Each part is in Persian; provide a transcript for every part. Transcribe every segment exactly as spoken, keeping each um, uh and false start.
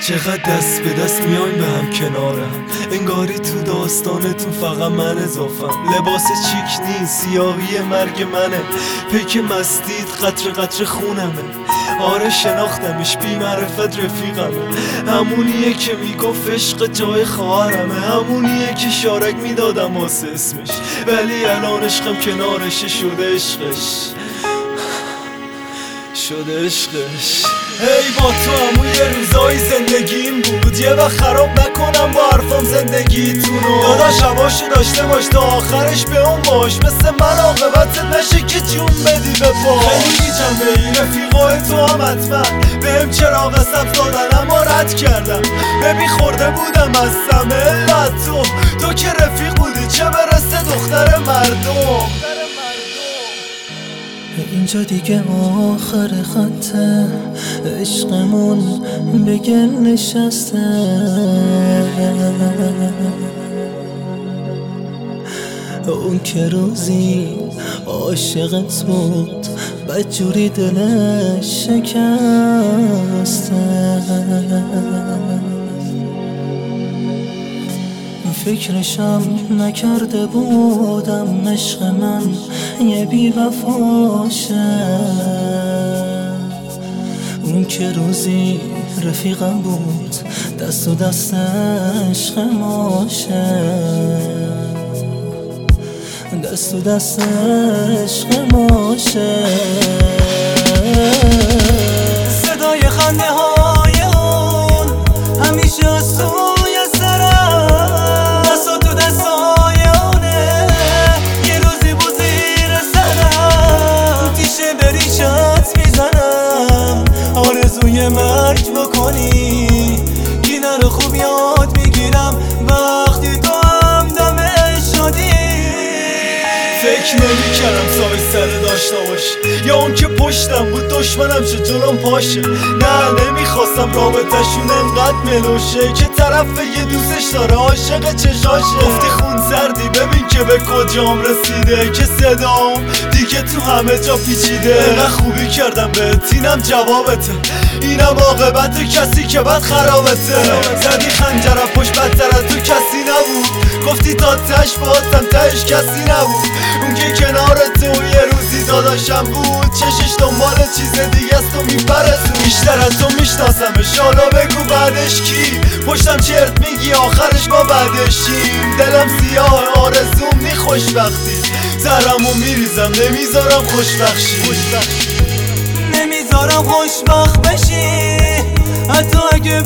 چقدر دست به دست میایم به هم کنارم، انگاری تو داستانتون فقط من اضافم. لباس چیک نیست، سیاهی مرگ منه، پیک مستید قطر قطر خونمه. آره شناختمش، بی معرفت رفیقمه، همونیه که میگفت عشق جای خواهرمه، همونیه که شارک میدادم واسه اسمش، ولی الان عشقم کنارشه شده عشقش شده عشقش. هی با تو همون یه روزای زندگیم بود، یه وقت خراب نکنم با حرفام زندگیتونو. داداش هواشو داشته باش تا آخرش به اون باش، مثل من عاقبتت نشه که جون بدی به پا. خیلی جنبه ای رفیقای تو هم حتما بهم چراغ سبز دادن اما رد کردم. ببین خورده بودم از سمه علت تو، تو که رفیق بودی چه برسه دختر مردم. اینجا دیگه آخر خطه، عشقمون به گل نشسته. اون که روزی عاشقت بود بدجوری دلش شکسته. فکرشم نکرده بودم عشق من یه بی وفاشه. اون که روزی رفیقم بود دست و دست عشق ماشه، دست و دست عشق ماشه. صدای خنده های اون همیشه از توی سرم، دست و تو دستای اونه یه روزی بود زیر سرم. تیشه به ریشت میزنم آرزوی مرگ بکنی، گینه رو خوب یاد میگیرم وقتی تو هم دمه شدی. فکر نمی کردم سای سر داشته باشه، یا اون که پشتم بود دشمنم چه جلوم پاشه. نه نمیخواستم رابطه‌شون انقدر ملوشه که طرف یه دوستش داره عاشق چشاشه. گفتی خون سردی ببین که به کجام رسیده، که صدام دیگه تو همه جا پیچیده. انقدر خوبی کردم بهت اینم جوابته، اینم عاقبت کسی که بد خرابته. زدی خنجرم پشت بدتر از تو کسی نبود، گفتی تا تش بازم تش کسی نبود. اون که کنار تو یه روزی داداشم بود، چشش دنبال چیز دیگه است و میپرسون. بیشتر از تو میشناسمش، حالا بگو بعدش کی؟ پشتم چرت میگی آخرش ما بعدشیم. دلم سیاه آرزوم نی خوشبختی، زرمو میریزم نمیذارم خوشبخشی. نمیذارم خوشبخت بشی حتی اگه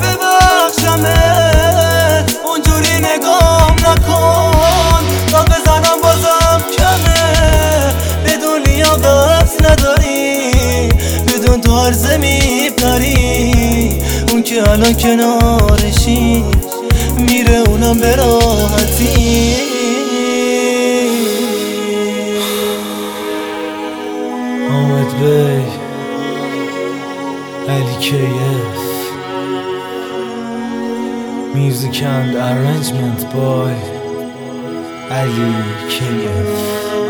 ببخشمت. اونجوری نگام نکن تا بزنم بازم کمه. بدون لیاقت نداری، بدون تو عرضه میپری. اون که الان کنارشی میره اونم به راحتی. آمد بی علی کیف. Music and arrangement by Ali Keyef.